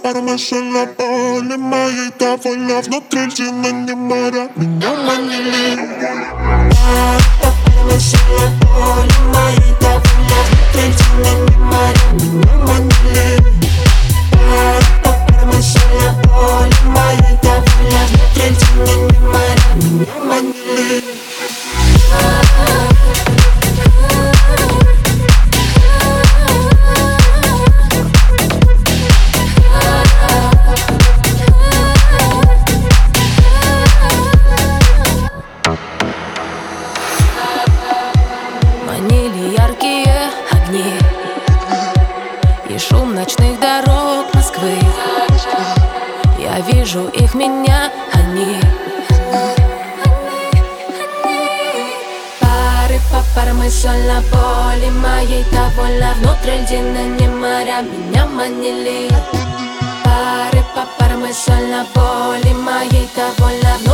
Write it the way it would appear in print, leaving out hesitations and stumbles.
пара мысль на поле моей довольно внутри льдины моря меня манили. Пара мысль на поле моей довольно внутри льдины моря меня манили. Пара мысль на поле моей довольно внутри льдины моря меня манили. Манили яркие огни и шум ночных дорог Москвы. Я вижу их, меня, они. Пары по парам и соль на поле моей довольно внутри льдины моря меня манили. Пары по парам и соль на поле моей довольно внутри